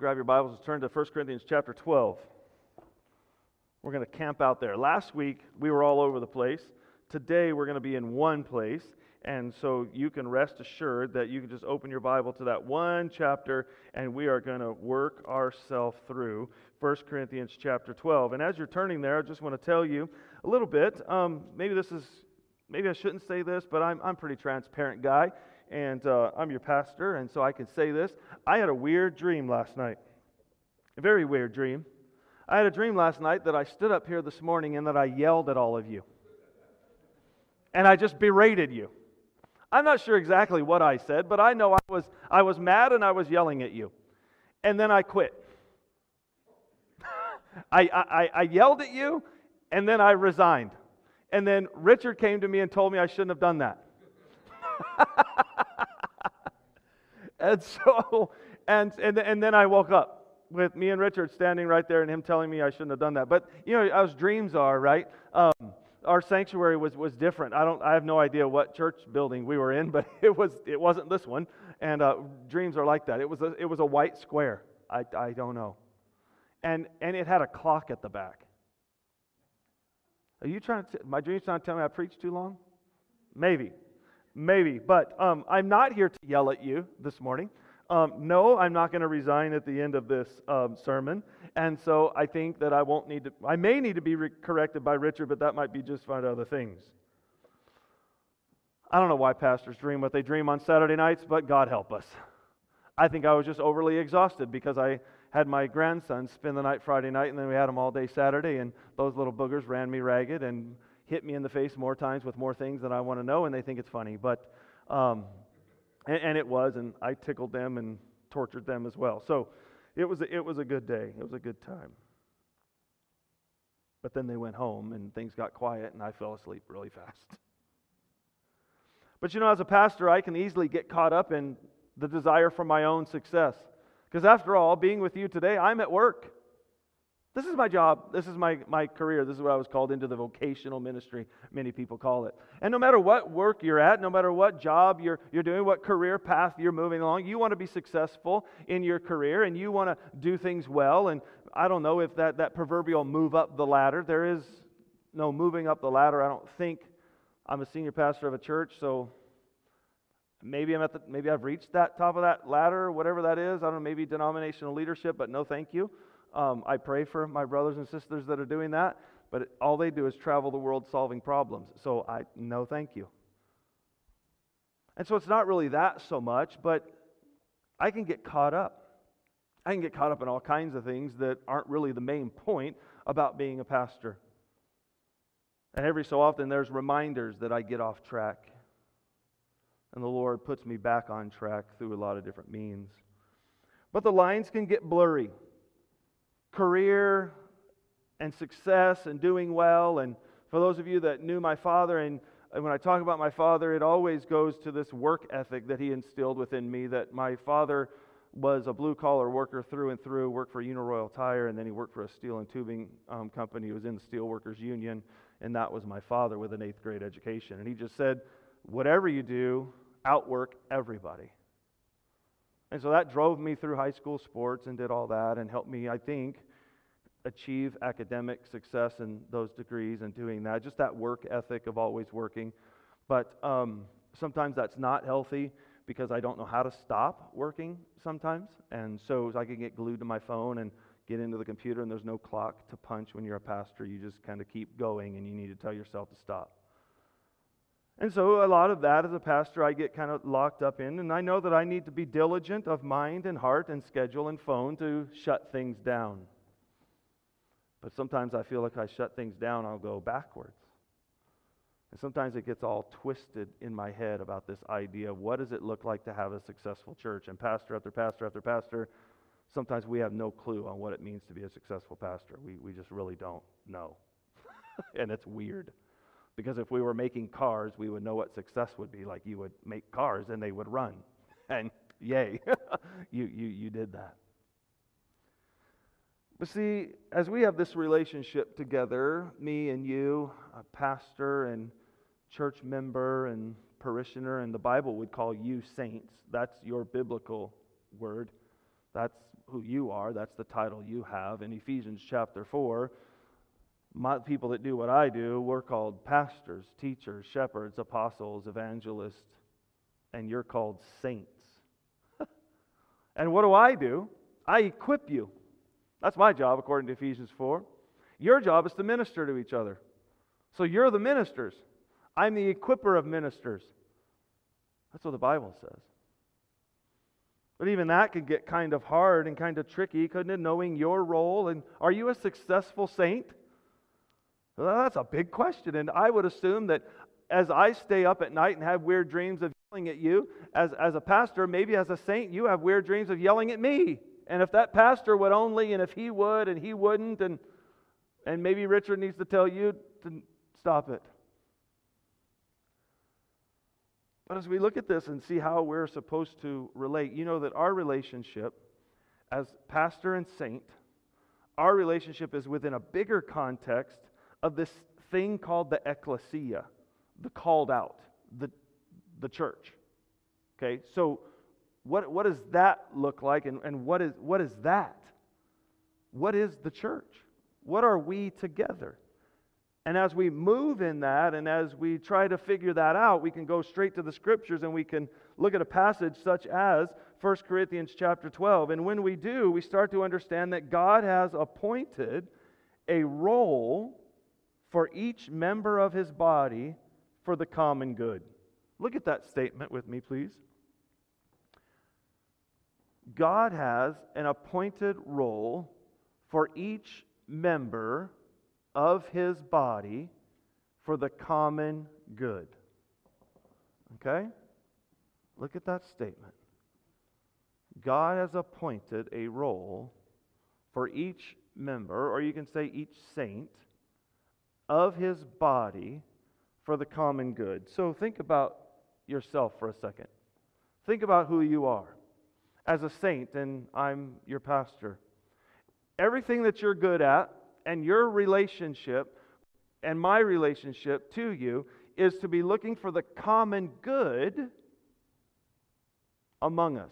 grab your Bibles and turn to 1 Corinthians chapter 12. We're going to camp out there. Last week, we were all over the place. Today, we're going to be in one place. And so you can rest assured that you can just open your Bible to that one chapter, and we are going to work ourselves through 1 Corinthians chapter 12. And as you're turning there, I just want to tell you a little bit. Maybe I shouldn't say this, but I'm a pretty transparent guy, and I'm your pastor, and so I can say this. I had a weird dream last night. A very weird dream. I had a dream last night that I stood up here this morning and that I yelled at all of you. And I just berated you. I'm not sure exactly what I said, but I know I was mad and I was yelling at you. And then I quit. I yelled at you, and then I resigned. And then Richard came to me and told me I shouldn't have done that. And so, and then I woke up with me and Richard standing right there and him telling me I shouldn't have done that. But, you know, as dreams are, right? Our sanctuary was different. I have no idea what church building we were in, but it wasn't this one. And dreams are like that. It was a white square. I don't know. And it had a clock at the back. Are you my dream's trying to tell me I preached too long? Maybe. But I'm not here to yell at you this morning. No, I'm not going to resign at the end of this sermon. And so I think that I may need to be corrected by Richard, but that might be just fine other things. I don't know why pastors dream what they dream on Saturday nights, but God help us. I think I was just overly exhausted because I had my grandson spend the night Friday night, and then we had him all day Saturday, and those little boogers ran me ragged and hit me in the face more times with more things than I want to know, and they think it's funny. But and it was, and I tickled them and tortured them as well. So it was a good day. It was a good time. But then they went home, and things got quiet, and I fell asleep really fast. But you know, as a pastor, I can easily get caught up in the desire for my own success. Because after all, being with you today, I'm at work. This is my job. This is my career. This is what I was called into, the vocational ministry, many people call it. And no matter what work you're at, no matter what job you're doing, what career path you're moving along, you want to be successful in your career, and you want to do things well. And I don't know if that proverbial move up the ladder. There is no moving up the ladder. I don't think. I'm a senior pastor of a church, so maybe I've reached that top of that ladder, whatever that is. I don't know, maybe denominational leadership, but no thank you. I pray for my brothers and sisters that are doing that, but all they do is travel the world solving problems. So no thank you. And so it's not really that so much, but I can get caught up. I can get caught up in all kinds of things that aren't really the main point about being a pastor. And every so often there's reminders that I get off track. And the Lord puts me back on track through a lot of different means. But the lines can get blurry. Career and success and doing well. And for those of you that knew my father, and when I talk about my father, it always goes to this work ethic that he instilled within me, that my father was a blue-collar worker through and through, worked for Uniroyal Tire, and then he worked for a steel and tubing company. He was in the Steelworkers Union, and that was my father with an 8th grade education. And he just said, whatever you do, outwork everybody. And so that drove me through high school sports and did all that and helped me, I think, achieve academic success in those degrees and doing that. Just that work ethic of always working. But sometimes that's not healthy because I don't know how to stop working sometimes. And so I can get glued to my phone and get into the computer, and there's no clock to punch when you're a pastor. You just kind of keep going, and you need to tell yourself to stop. And so a lot of that as a pastor I get kind of locked up in, and I know that I need to be diligent of mind and heart and schedule and phone to shut things down. But sometimes I feel like I shut things down, I'll go backwards. And sometimes it gets all twisted in my head about this idea of what does it look like to have a successful church? And pastor after pastor after pastor, sometimes we have no clue on what it means to be a successful pastor. We just really don't know. And it's weird. Because if we were making cars, we would know what success would be. Like, you would make cars and they would run. And yay, you did that. But see, as we have this relationship together, me and you, a pastor and church member and parishioner, and the Bible would call you saints. That's your biblical word. That's who you are. That's the title you have. In Ephesians chapter 4, people that do what I do, we're called pastors, teachers, shepherds, apostles, evangelists, and you're called saints. And what do? I equip you. That's my job, according to Ephesians 4. Your job is to minister to each other. So you're the ministers. I'm the equipper of ministers. That's what the Bible says. But even that could get kind of hard and kind of tricky, couldn't it, knowing your role? And are you a successful saint? Well, that's a big question. And I would assume that as I stay up at night and have weird dreams of yelling at you, as a pastor, maybe as a saint, you have weird dreams of yelling at me. And if that pastor would only, and if he would, and he wouldn't, and maybe Richard needs to tell you to stop it. But as we look at this and see how we're supposed to relate, you know that our relationship as pastor and saint, our relationship is within a bigger context of this thing called the ecclesia, the called out, the church. Okay, so what does that look like, and what is that? What is the church? What are we together? And as we move in that, and as we try to figure that out, we can go straight to the Scriptures and we can look at a passage such as 1 Corinthians chapter 12. And when we do, we start to understand that God has appointed a role for each member of His body for the common good. Look at that statement with me, please. God has an appointed role for each member of His body for the common good. Okay? Look at that statement. God has appointed a role for each member, or you can say each saint, of His body for the common good. So think about yourself for a second. Think about who you are. As a saint, and I'm your pastor, everything that you're good at, and your relationship and my relationship to you is to be looking for the common good among us.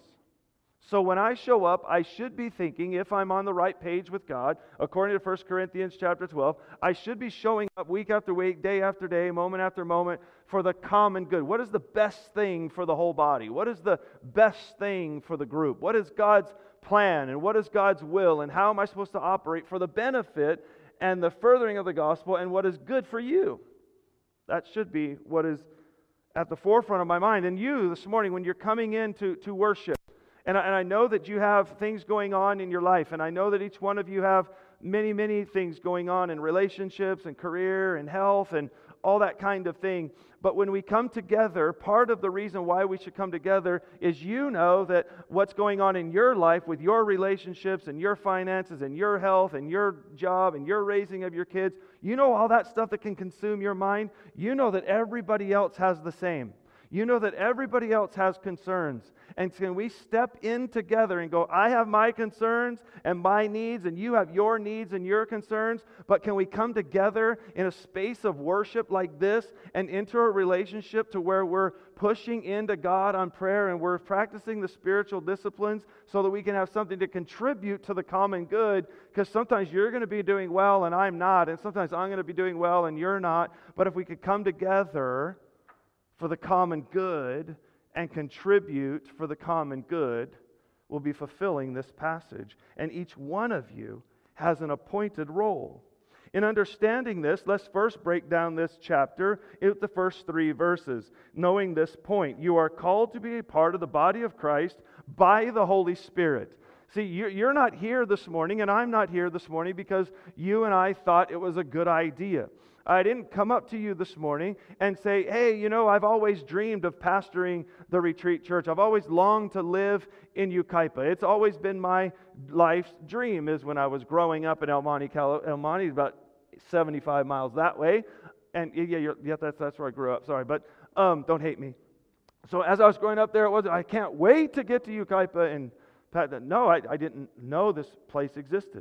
So when I show up, I should be thinking, if I'm on the right page with God, according to 1 Corinthians chapter 12, I should be showing up week after week, day after day, moment after moment for the common good. What is the best thing for the whole body? What is the best thing for the group? What is God's plan, and what is God's will, and how am I supposed to operate for the benefit and the furthering of the gospel, and what is good for you? That should be what is at the forefront of my mind. And you, this morning, when you're coming in to worship, and I know that you have things going on in your life, and I know that each one of you have many, many things going on in relationships and career and health and all that kind of thing. But when we come together, part of the reason why we should come together is you know that what's going on in your life with your relationships and your finances and your health and your job and your raising of your kids, you know all that stuff that can consume your mind. You know that everybody else has the same. You know that everybody else has concerns. And can we step in together and go, I have my concerns and my needs, and you have your needs and your concerns, but can we come together in a space of worship like this and enter a relationship to where we're pushing into God on prayer and we're practicing the spiritual disciplines so that we can have something to contribute to the common good? Because sometimes you're going to be doing well and I'm not, and sometimes I'm going to be doing well and you're not. But if we could come together for the common good and contribute for the common good, we'll be fulfilling this passage. And each one of you has an appointed role. In understanding this, let's first break down this chapter with the first 3 verses. Knowing this point, you are called to be a part of the body of Christ by the Holy Spirit. See, you're not here this morning, and I'm not here this morning because you and I thought it was a good idea. I didn't come up to you this morning and say, hey, you know, I've always dreamed of pastoring the Retreat Church. I've always longed to live in Yucaipa. It's always been my life's dream, is when I was growing up in El Monte, about 75 miles that way. And that's where I grew up. Sorry, but don't hate me. So as I was growing up there, I can't wait to get to Yucaipa. And no, I didn't know this place existed.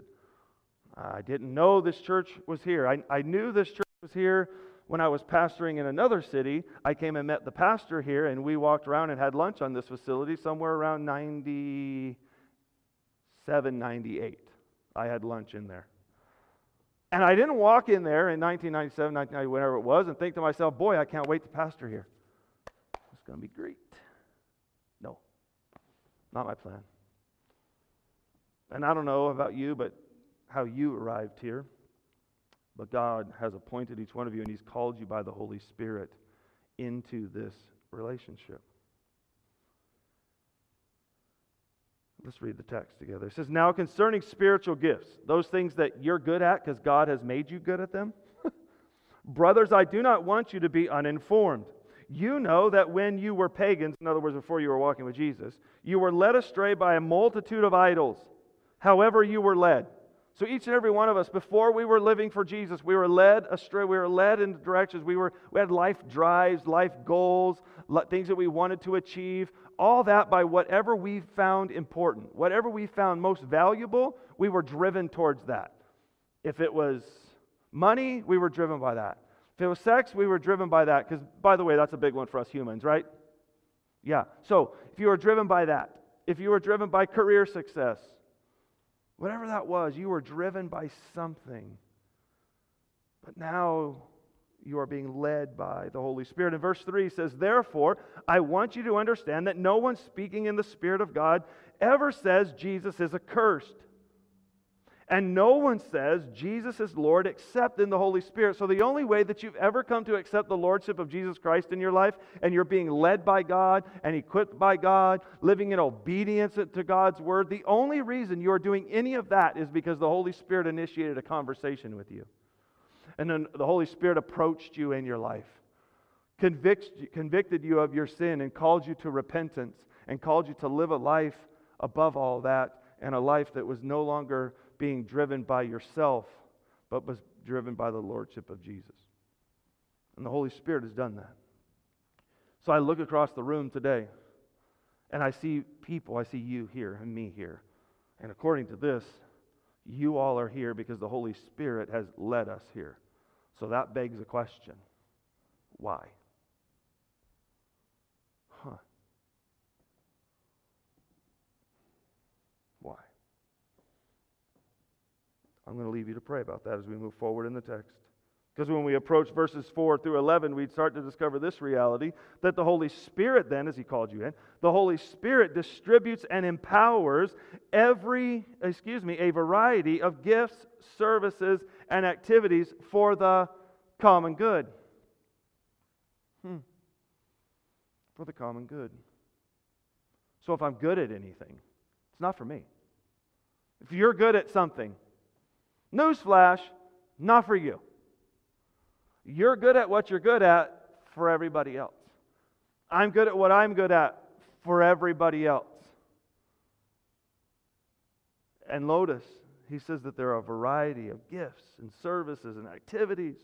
I didn't know this church was here. I knew this church was here when I was pastoring in another city. I came and met the pastor here, and we walked around and had lunch on this facility somewhere around 97, $7.98. I had lunch in there. And I didn't walk in there in 1997, 1990, whenever it was, and think to myself, boy, I can't wait to pastor here. It's going to be great. No, not my plan. And I don't know about you, but how you arrived here. But God has appointed each one of you, and He's called you by the Holy Spirit into this relationship. Let's read the text together. It says, now concerning spiritual gifts, those things that you're good at because God has made you good at them. Brothers, I do not want you to be uninformed. You know that when you were pagans, in other words, before you were walking with Jesus, you were led astray by a multitude of idols, however you were led. So each and every one of us, before we were living for Jesus, we were led astray. We were led in directions. We had life drives, life goals, things that we wanted to achieve. All that by whatever we found important. Whatever we found most valuable, we were driven towards that. If it was money, we were driven by that. If it was sex, we were driven by that. Because, by the way, that's a big one for us humans, right? Yeah. So, if you were driven by that, if you were driven by career success, whatever that was, you were driven by something. But now you are being led by the Holy Spirit. And verse 3 says, therefore, I want you to understand that no one speaking in the Spirit of God ever says Jesus is accursed. And no one says Jesus is Lord except in the Holy Spirit. So the only way that you've ever come to accept the Lordship of Jesus Christ in your life, and you're being led by God and equipped by God, living in obedience to God's Word, the only reason you are doing any of that is because the Holy Spirit initiated a conversation with you. And then the Holy Spirit approached you in your life, convicted you of your sin and called you to repentance and called you to live a life above all that, and a life that was no longer being driven by yourself, but was driven by the Lordship of Jesus. And the Holy Spirit has done that. So I look across the room today, and I see people, I see you here and me here. And according to this, you all are here because the Holy Spirit has led us here. So that begs a question. Why? Why? I'm going to leave you to pray about that as we move forward in the text. Because when we approach verses 4 through 11, we'd start to discover this reality, that the Holy Spirit then, as He called you in, the Holy Spirit distributes and empowers a variety of gifts, services, and activities for the common good. For the common good. So if I'm good at anything, it's not for me. If you're good at something, newsflash, not for you. You're good at what you're good at for everybody else. I'm good at what I'm good at for everybody else. And notice, he says that there are a variety of gifts and services and activities.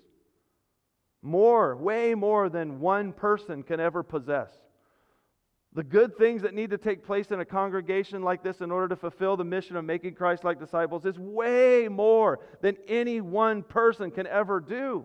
Way more than one person can ever possess. The good things that need to take place in a congregation like this in order to fulfill the mission of making Christ-like disciples is way more than any one person can ever do.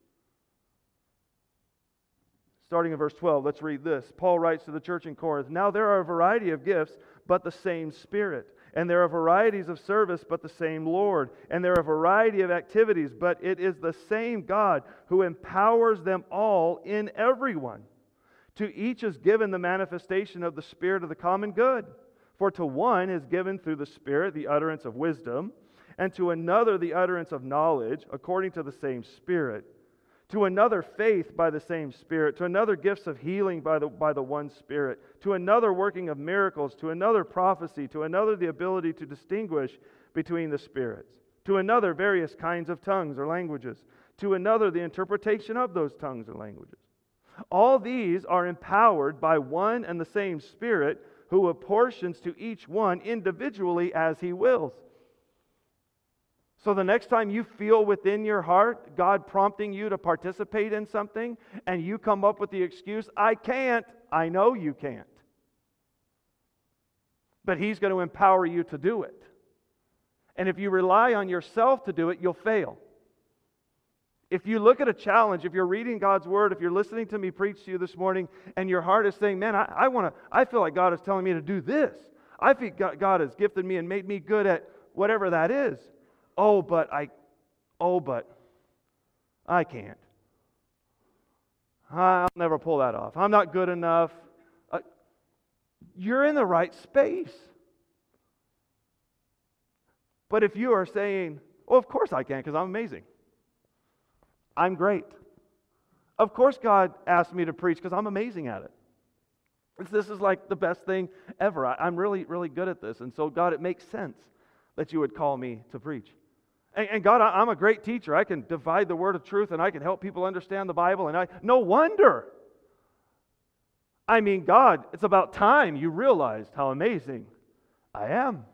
Starting in verse 12, let's read this. Paul writes to the church in Corinth, now there are a variety of gifts, but the same Spirit. And there are varieties of service, but the same Lord. And there are a variety of activities, but it is the same God who empowers them all in everyone. To each is given the manifestation of the Spirit of the common good. For to one is given through the Spirit the utterance of wisdom, and to another the utterance of knowledge, according to the same Spirit. To another faith by the same Spirit, to another gifts of healing by the one Spirit, to another working of miracles, to another prophecy, to another the ability to distinguish between the spirits, to another various kinds of tongues or languages, to another the interpretation of those tongues or languages. All these are empowered by one and the same Spirit, who apportions to each one individually as He wills. So the next time you feel within your heart God prompting you to participate in something, and you come up with the excuse, I can't, I know you can't. But He's going to empower you to do it. And if you rely on yourself to do it, you'll fail. If you look at a challenge, if you're reading God's Word, if you're listening to me preach to you this morning, and your heart is saying, man, I feel like God is telling me to do this. I think God has gifted me and made me good at whatever that is. But I can't. I'll never pull that off. I'm not good enough. You're in the right space. But if you are saying, "Oh, of course I can, because I'm amazing. I'm great. Of course God asked me to preach because I'm amazing at it. This is like the best thing ever. I'm really, really good at this. And so, God, it makes sense that you would call me to preach. And God, I'm a great teacher. I can divide the word of truth and I can help people understand the Bible. And no wonder. I mean, God, it's about time you realized how amazing I am.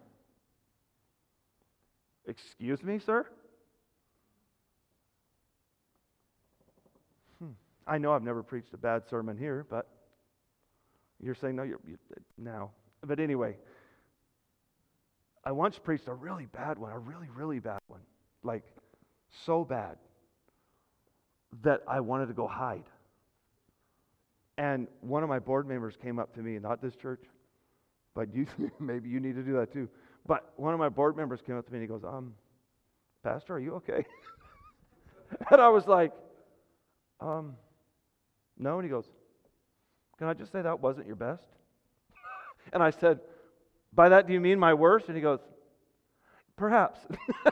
Excuse me, sir? I know I've never preached a bad sermon here, but you're saying no, you're now. But anyway, I once preached a really bad one, a really, really bad one. Like, so bad that I wanted to go hide. And one of my board members came up to me, not this church, but maybe you need to do that too. But one of my board members came up to me and he goes, Pastor, are you okay? And I was like, no. And he goes, can I just say that wasn't your best? And I said, by that do you mean my worst? And he goes, perhaps.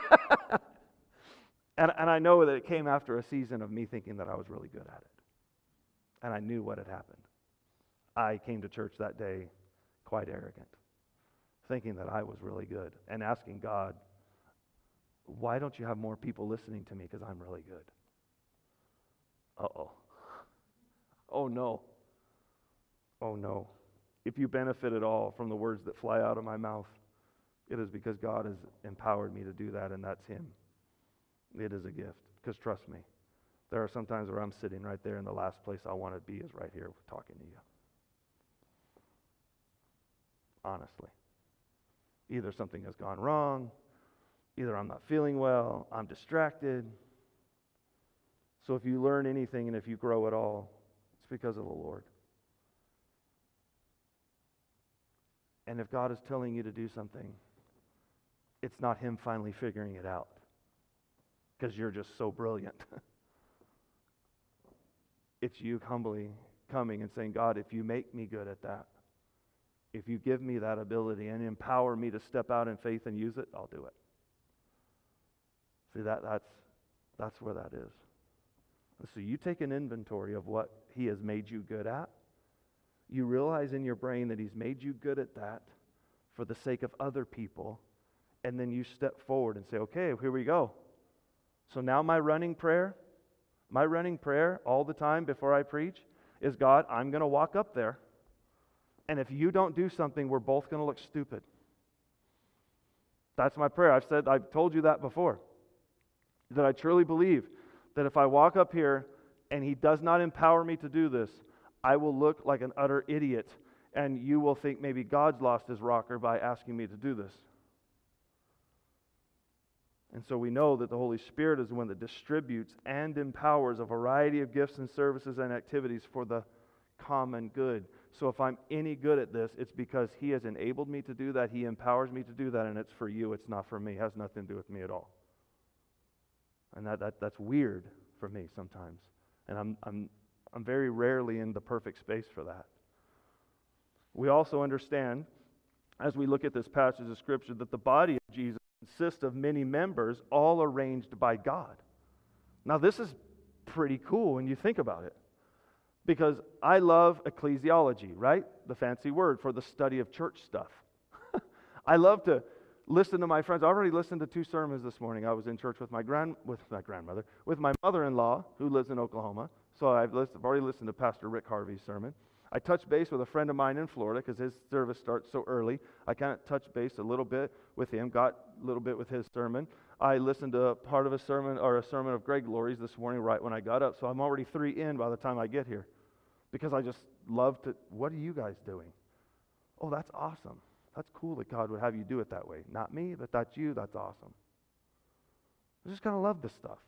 And I know that it came after a season of me thinking that I was really good at it. And I knew what had happened. I came to church that day quite arrogant, thinking that I was really good, and asking God, why don't you have more people listening to me because I'm really good? Uh-oh. Oh no. Oh no. If you benefit at all from the words that fly out of my mouth, it is because God has empowered me to do that, and that's Him. It is a gift. Because trust me, there are some times where I'm sitting right there, and the last place I want to be is right here talking to you. Honestly. Either something has gone wrong, either I'm not feeling well, I'm distracted. So if you learn anything and if you grow at all, it's because of the Lord. And if God is telling you to do something, it's not Him finally figuring it out because you're just so brilliant. It's you humbly coming and saying, God, if you make me good at that, if you give me that ability and empower me to step out in faith and use it, I'll do it. See, that's where that is. So you take an inventory of what He has made you good at. You realize in your brain that He's made you good at that for the sake of other people. And then you step forward and say, okay, here we go. So now my running prayer all the time before I preach is, God, I'm going to walk up there. And if you don't do something, we're both going to look stupid. That's my prayer. I've told you that before. That I truly believe that if I walk up here and He does not empower me to do this, I will look like an utter idiot, and you will think maybe God's lost His rocker by asking me to do this. And so we know that the Holy Spirit is the one that distributes and empowers a variety of gifts and services and activities for the common good. So if I'm any good at this, it's because He has enabled me to do that. He empowers me to do that, and it's for you. It's not for me. It has nothing to do with me at all. And that's weird for me sometimes. And I'm very rarely in the perfect space for that. We also understand, as we look at this passage of Scripture, that the body of Jesus consists of many members, all arranged by God. Now, this is pretty cool when you think about it. Because I love ecclesiology, right? The fancy word for the study of church stuff. I love to listen to my friends. I already listened to 2 sermons this morning. I was in church with my mother-in-law, who lives in Oklahoma. So I've already listened to Pastor Rick Harvey's sermon. I touched base with a friend of mine in Florida because his service starts so early. I kind of touched base a little bit with him, got a little bit with his sermon. I listened to part of a sermon of Greg Laurie's this morning right when I got up. So I'm already 3 in by the time I get here. Because I just love to, what are you guys doing? Oh, that's awesome. That's cool that God would have you do it that way. Not me, but that's you. That's awesome. I just kind of love this stuff.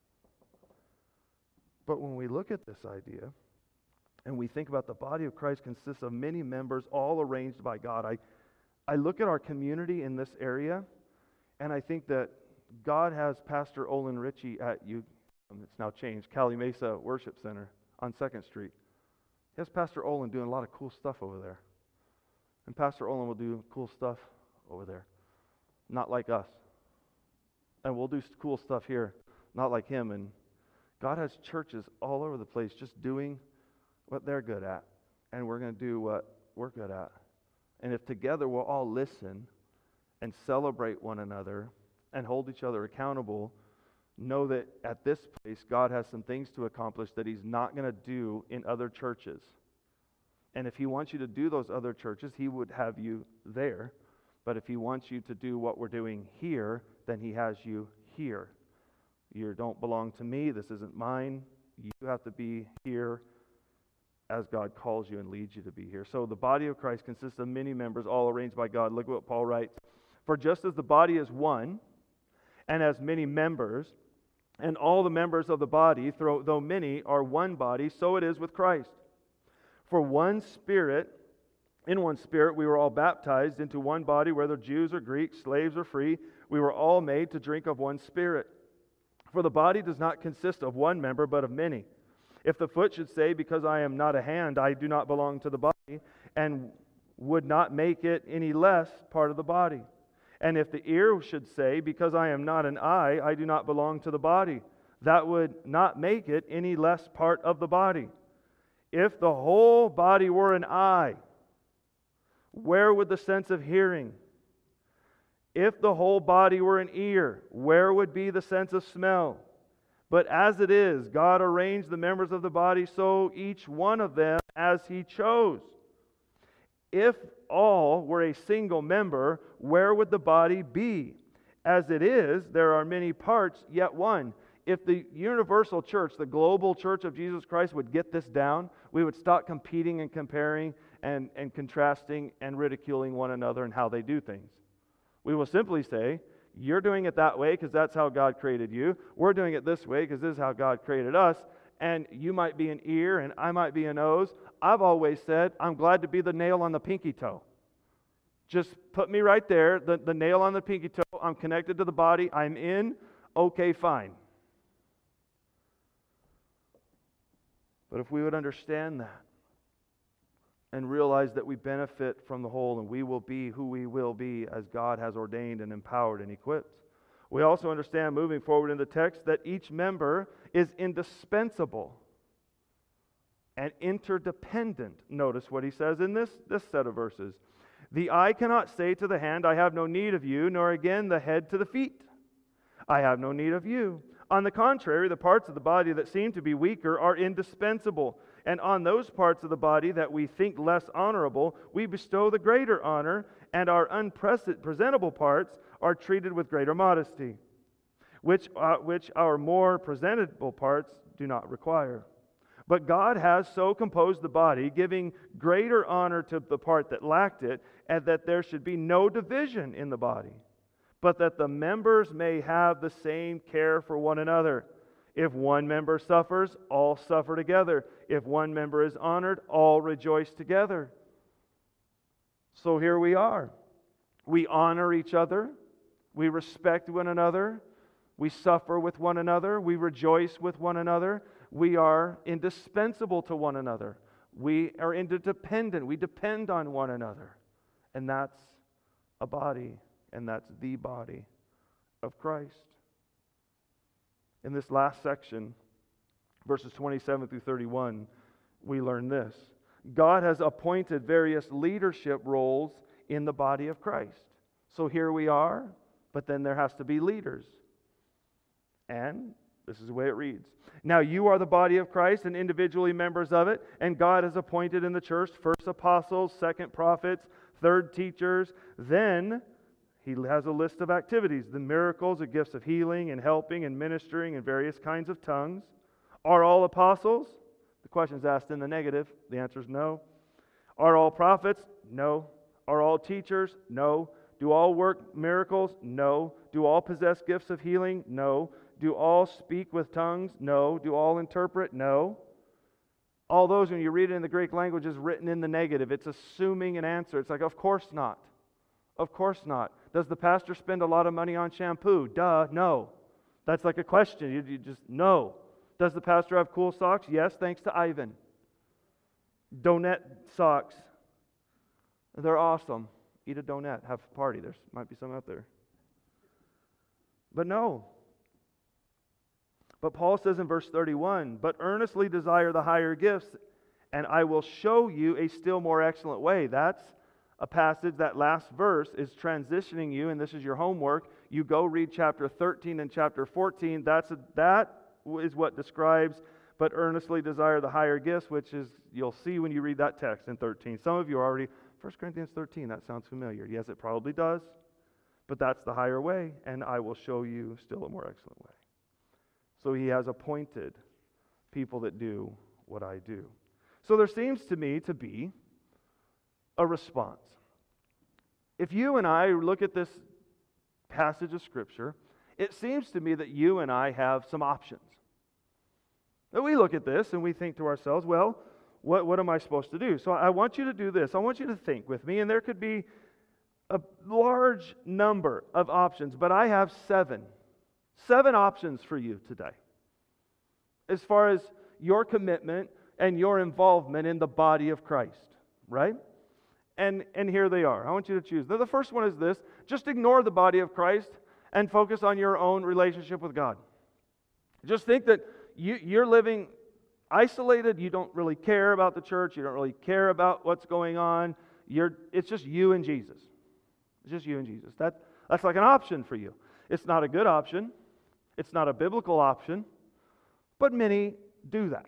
But when we look at this idea, and we think about the body of Christ consists of many members all arranged by God, I look at our community in this area, and I think that God has Pastor Olin Ritchie at it's now changed, Cali Mesa Worship Center on 2nd Street. He has Pastor Olin doing a lot of cool stuff over there. And Pastor Olin will do cool stuff over there. Not like us. And we'll do cool stuff here, not like him. And God has churches all over the place just doing what they're good at. And we're going to do what we're good at. And if together we'll all listen and celebrate one another and hold each other accountable, know that at this place God has some things to accomplish that He's not going to do in other churches. And if He wants you to do those other churches, He would have you there. But if He wants you to do what we're doing here, then He has you here. You don't belong to me. This isn't mine. You have to be here as God calls you and leads you to be here. So the body of Christ consists of many members, all arranged by God. Look at what Paul writes. For just as the body is one and has many members, and all the members of the body, though many, are one body, so it is with Christ. For in one Spirit, we were all baptized into one body, whether Jews or Greeks, slaves or free. We were all made to drink of one Spirit. For the body does not consist of one member, but of many. If the foot should say, because I am not a hand, I do not belong to the body, and would not make it any less part of the body. And if the ear should say, because I am not an eye, I do not belong to the body, that would not make it any less part of the body. If the whole body were an eye, where would the sense of hearing? If the whole body were an ear, where would be the sense of smell? But as it is, God arranged the members of the body so each one of them as He chose. If all were a single member, where would the body be? As it is, there are many parts, yet one. If the universal church, the global church of Jesus Christ, would get this down, we would stop competing and comparing and contrasting and ridiculing one another and how they do things. We will simply say, you're doing it that way because that's how God created you. We're doing it this way because this is how God created us. And you might be an ear and I might be a nose. I've always said, I'm glad to be the nail on the pinky toe. Just put me right there, the nail on the pinky toe. I'm connected to the body. I'm in. Okay, fine. But if we would understand that and realize that we benefit from the whole and we will be who we will be as God has ordained and empowered and equipped. We also understand, moving forward in the text, that each member is indispensable and interdependent. Notice what he says in this set of verses. The eye cannot say to the hand, I have no need of you, nor again the head to the feet, I have no need of you. On the contrary, the parts of the body that seem to be weaker are indispensable. And on those parts of the body that we think less honorable, we bestow the greater honor, and our unpresentable parts are treated with greater modesty, which our more presentable parts do not require. But God has so composed the body, giving greater honor to the part that lacked it, and that there should be no division in the body, but that the members may have the same care for one another. If one member suffers, all suffer together. If one member is honored, all rejoice together. So here we are. We honor each other. We respect one another. We suffer with one another. We rejoice with one another. We are indispensable to one another. We are interdependent. We depend on one another. And that's a body, and that's the body of Christ. In this last section, verses 27 through 31, we learn this. God has appointed various leadership roles in the body of Christ. So here we are, but then there has to be leaders. And this is the way it reads. Now you are the body of Christ and individually members of it, and God has appointed in the church first apostles, second prophets, third teachers, then He has a list of activities, the miracles, the gifts of healing and helping and ministering and various kinds of tongues. Are all apostles? The question is asked in the negative. The answer is no. Are all prophets? No. Are all teachers? No. Do all work miracles? No. Do all possess gifts of healing? No. Do all speak with tongues? No. Do all interpret? No. All those, when you read it in the Greek language, is written in the negative. It's assuming an answer. It's like, of course not. Of course not. Does the pastor spend a lot of money on shampoo? Duh, no. That's like a question. You just, no. Does the pastor have cool socks? Yes, thanks to Ivan. Donut socks. They're awesome. Eat a donut, have a party. There might be some out there. But no. But Paul says in verse 31, but earnestly desire the higher gifts, and I will show you a still more excellent way. That's a passage, that last verse is transitioning you, and this is your homework. You go read chapter 13 and chapter 14. That is what describes, but earnestly desire the higher gifts, which is, you'll see when you read that text in 13. Some of you are already, 1 Corinthians 13, that sounds familiar. Yes, it probably does, but that's the higher way, and I will show you still a more excellent way. So he has appointed people that do what I do. So there seems to me to be a response. If you and I look at this passage of Scripture, it seems to me that you and I have some options. That we look at this and we think to ourselves, well, what am I supposed to do? So I want you to do this. I want you to think with me, and there could be a large number of options, but I have seven options for you today as far as your commitment and your involvement in the body of Christ, right? And here they are. I want you to choose. The first one is this: just ignore the body of Christ and focus on your own relationship with God. Just think that you're living isolated. You don't really care about the church. You don't really care about what's going on. It's just you and Jesus. It's just you and Jesus. That's like an option for you. It's not a good option. It's not a biblical option. But many do that.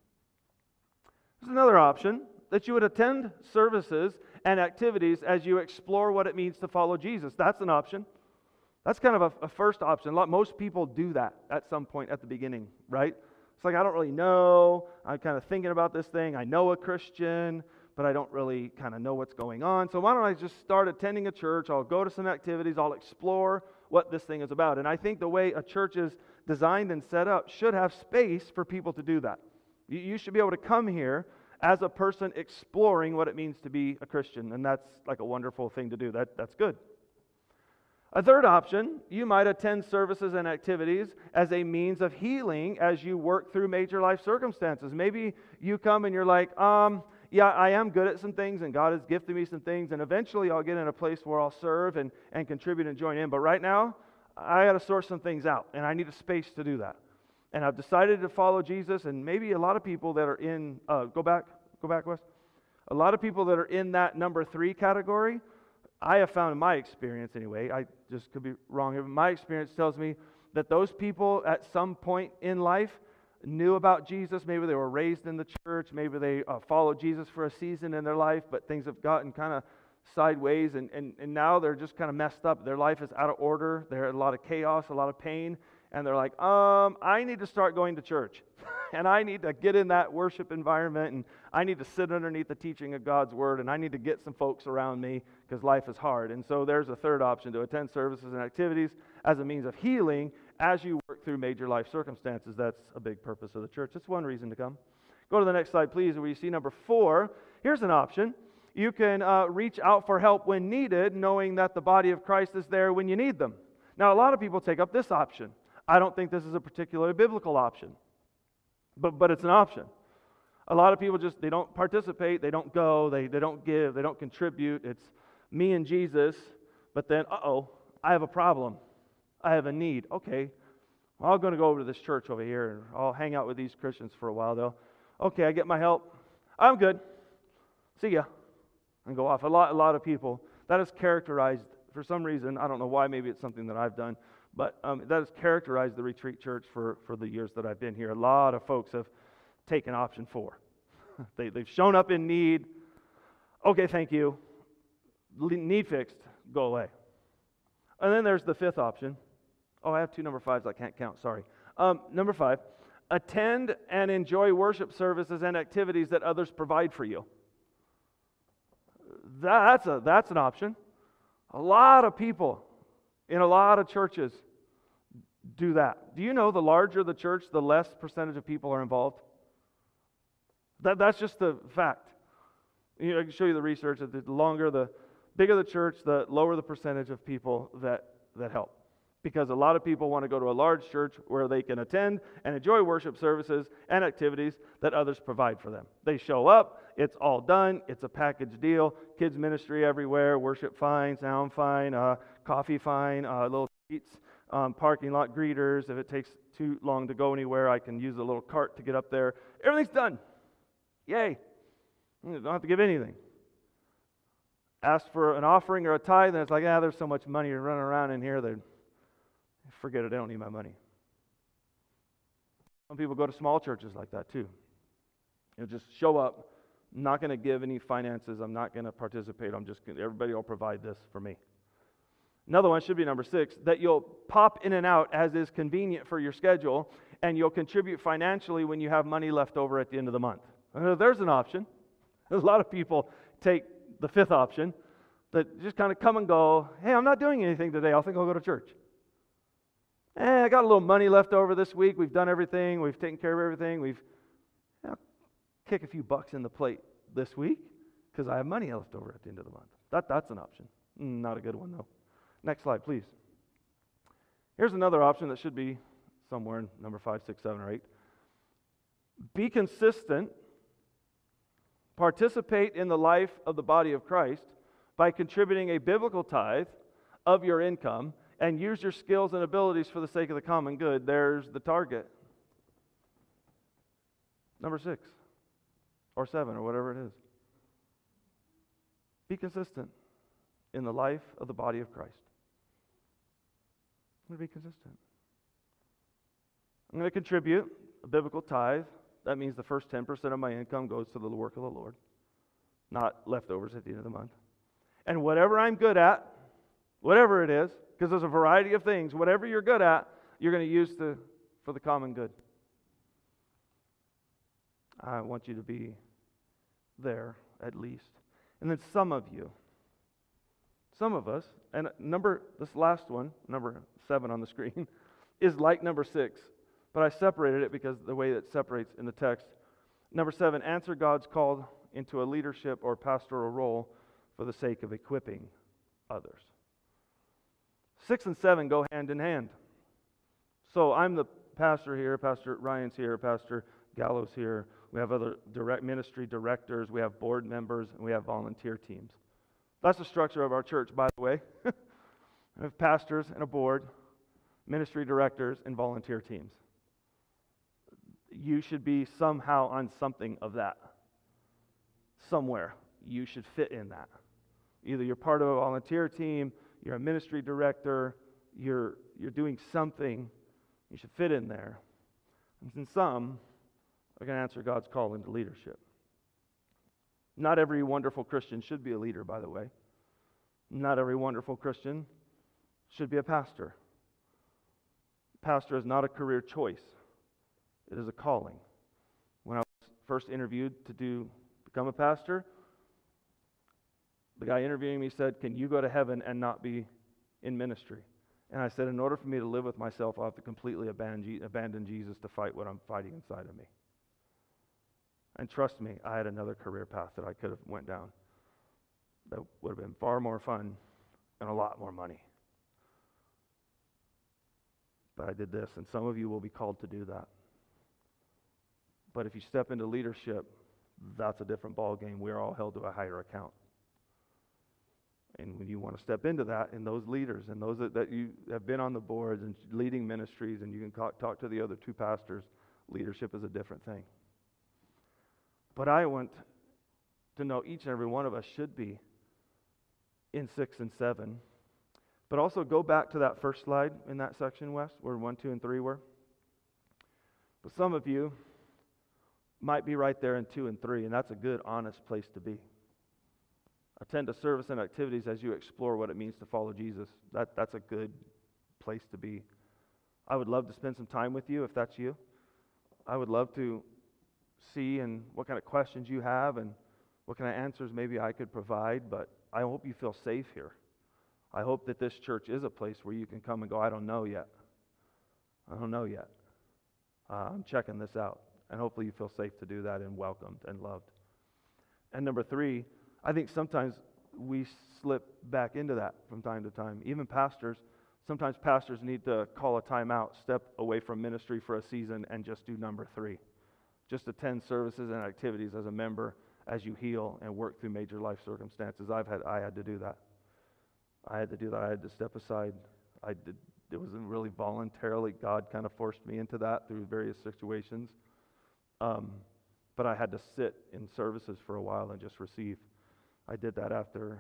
There's another option, that you would attend services and activities as you explore what it means to follow Jesus. That's an option. That's kind of a first option. Most people do that at some point at the beginning, right? It's like, I don't really know. I'm kind of thinking about this thing. I know a Christian, but I don't really kind of know what's going on. So why don't I just start attending a church? I'll go to some activities. I'll explore what this thing is about. And I think the way a church is designed and set up should have space for people to do that. You should be able to come here as a person exploring what it means to be a Christian, and that's like a wonderful thing to do. That's good. A third option, you might attend services and activities as a means of healing as you work through major life circumstances. Maybe you come and you're like, yeah, I am good at some things, and God has gifted me some things, and eventually I'll get in a place where I'll serve and contribute and join in. But right now, I got to sort some things out, and I need a space to do that. And I've decided to follow Jesus, and maybe a lot of people that are in, go back, Wes. A lot of people that are in that number 3 category, I have found in my experience anyway, I just could be wrong here, but my experience tells me that those people at some point in life knew about Jesus. Maybe they were raised in the church, maybe they followed Jesus for a season in their life, but things have gotten kind of sideways, and now they're just kind of messed up. Their life is out of order. They're in a lot of chaos, a lot of pain, and they're like, I need to start going to church, and I need to get in that worship environment, and I need to sit underneath the teaching of God's Word, and I need to get some folks around me because life is hard. And so there's a third option, to attend services and activities as a means of healing as you work through major life circumstances. That's a big purpose of the church. That's one reason to come. Go to the next slide, please, where you see number 4. Here's an option. You can reach out for help when needed, knowing that the body of Christ is there when you need them. Now, a lot of people take up this option. I don't think this is a particularly biblical option, but it's an option. A lot of people they don't participate, they don't go, they don't give, they don't contribute. It's me and Jesus, but then, I have a problem. I have a need. Okay, well, I'm going to go over to this church over here, and I'll hang out with these Christians for a while, though. Okay, I get my help. I'm good. See ya. And go off. A lot of people, that is characterized, for some reason, I don't know why, maybe it's something that I've done, but that has characterized the retreat church for the years that I've been here. A lot of folks have taken option 4. They've shown up in need. Okay, thank you. Need fixed. Go away. And then there's the 5th option. Oh, I have 2 number 5s I can't count. Sorry. Number 5, attend and enjoy worship services and activities that others provide for you. That's an option. A lot of people in a lot of churches do that. Do you know the larger the church, the less percentage of people are involved? That's just the fact. I can show you the research. The longer the bigger the church, the lower the percentage of people that help. Because a lot of people want to go to a large church where they can attend and enjoy worship services and activities that others provide for them. They show up, it's all done, it's a package deal, kids ministry everywhere, worship fine, sound fine, coffee fine, little treats, parking lot greeters. If it takes too long to go anywhere, I can use a little cart to get up there. Everything's done. Yay. You don't have to give anything. Ask for an offering or a tithe, and it's like, there's so much money running around in here that forget it, I don't need my money. Some people go to small churches like that too. You'll just show up. I'm not going to give any finances. I'm not going to participate. Everybody will provide this for me. Another one should be number 6, that you'll pop in and out as is convenient for your schedule, and you'll contribute financially when you have money left over at the end of the month. There's an option. A lot of people take the 5th option, that just kind of come and go. Hey, I'm not doing anything today. I think I'll go to church. I got a little money left over this week. We've done everything. We've taken care of everything. We've kick a few bucks in the plate this week because I have money left over at the end of the month. That's an option. Not a good one, though. Next slide, please. Here's another option that should be somewhere in number 5, 6, 7, or 8. Be consistent. Participate in the life of the body of Christ by contributing a biblical tithe of your income, and use your skills and abilities for the sake of the common good. There's the target. Number 6 or 7 or whatever it is. Be consistent in the life of the body of Christ. I'm going to be consistent. I'm going to contribute a biblical tithe. That means the first 10% of my income goes to the work of the Lord, not leftovers at the end of the month. And whatever I'm good at, whatever it is, because there's a variety of things, whatever you're good at, you're going to use for the common good. I want you to be there at least. And then some of us, and this last one, number 7 on the screen, is like number 6, but I separated it because the way it separates in the text. Number 7, answer God's call into a leadership or pastoral role for the sake of equipping others. 6 and 7 go hand in hand. So I'm the pastor here, Pastor Ryan's here, Pastor Gallo's here. We have other ministry directors, we have board members, and we have volunteer teams. That's the structure of our church, by the way. We have pastors and a board, ministry directors, and volunteer teams. You should be somehow on something of that. Somewhere. You should fit in that. Either you're part of a volunteer team, you're a ministry director, you're doing something, you should fit in there. And some are going to answer God's call into leadership. Not every wonderful Christian should be a leader, by the way. Not every wonderful Christian should be a pastor. Pastor is not a career choice. It is a calling. When I was first interviewed to become a pastor, the guy interviewing me said, "Can you go to heaven and not be in ministry?" And I said, in order for me to live with myself, I'll have to completely abandon Jesus to fight what I'm fighting inside of me. And trust me, I had another career path that I could have went down that would have been far more fun and a lot more money. But I did this, and some of you will be called to do that. But if you step into leadership, that's a different ballgame. We're all held to a higher account. And when you want to step into that, and those leaders, and those that you have been on the boards and leading ministries, and you can talk to the other 2 pastors, leadership is a different thing. But I want to know each and every one of us should be in 6 and 7. But also go back to that first slide in that section, Wes, where 1, 2, and 3 were. But some of you might be right there in 2 and 3, and that's a good, honest place to be. Attend to service and activities as you explore what it means to follow Jesus. That's a good place to be. I would love to spend some time with you if that's you. I would love to see and what kind of questions you have and what kind of answers maybe I could provide, but I hope you feel safe here. I hope that this church is a place where you can come and go, I don't know yet. I'm checking this out. And hopefully you feel safe to do that and welcomed and loved. And number 3, I think sometimes we slip back into that from time to time. Even pastors, sometimes pastors need to call a timeout, step away from ministry for a season, and just do number 3. Just attend services and activities as a member as you heal and work through major life circumstances. I had to do that. I had to step aside. It wasn't really voluntarily. God kind of forced me into that through various situations. But I had to sit in services for a while and just receive. I did that after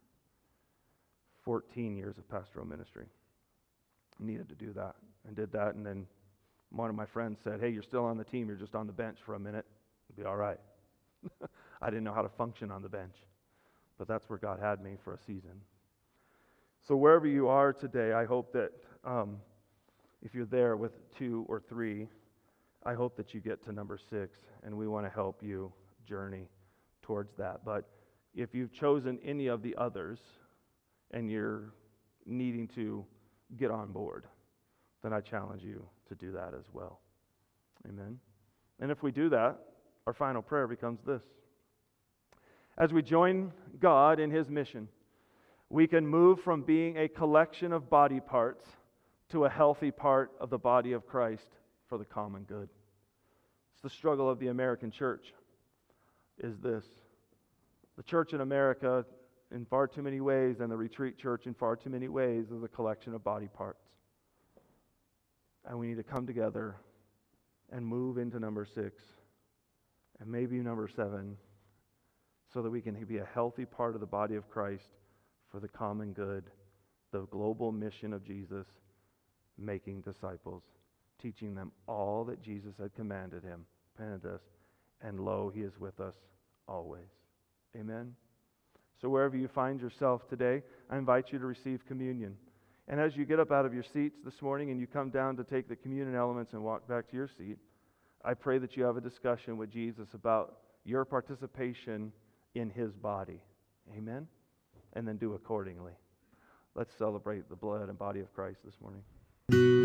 14 years of pastoral ministry. Needed to do that, and did that, and then one of my friends said, "Hey, you're still on the team, you're just on the bench for a minute. It'll be all right." I didn't know how to function on the bench, but that's where God had me for a season. So wherever you are today, I hope that if you're there with 2 or 3, I hope that you get to number 6, and we want to help you journey towards that. But if you've chosen any of the others and you're needing to get on board, then I challenge you to do that as well. Amen. And if we do that, our final prayer becomes this. As we join God in His mission, we can move from being a collection of body parts to a healthy part of the body of Christ for the common good. It's the struggle of the American church, is this. The church in America, in far too many ways, and the retreat church in far too many ways, is a collection of body parts. And we need to come together and move into number 6, and maybe number 7, so that we can be a healthy part of the body of Christ for the common good, the global mission of Jesus, making disciples, teaching them all that Jesus had commanded us, and lo, He is with us always. Amen. So wherever you find yourself today, I invite you to receive communion. And as you get up out of your seats this morning and you come down to take the communion elements and walk back to your seat, I pray that you have a discussion with Jesus about your participation in His body. Amen? And then do accordingly. Let's celebrate the blood and body of Christ this morning.